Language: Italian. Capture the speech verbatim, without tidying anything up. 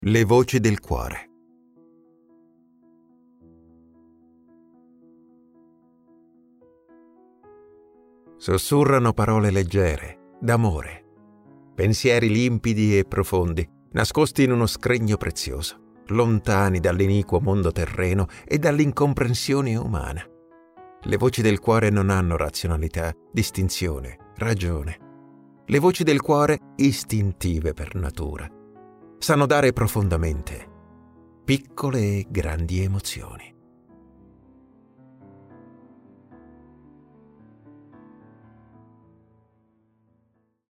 Le voci del cuore. Sussurrano parole leggere, d'amore, pensieri limpidi e profondi, nascosti in uno scrigno prezioso, lontani dall'iniquo mondo terreno e dall'incomprensione umana. Le voci del cuore non hanno razionalità, distinzione, ragione. Le voci del cuore, istintive per natura, sanno dare profondamente piccole e grandi emozioni.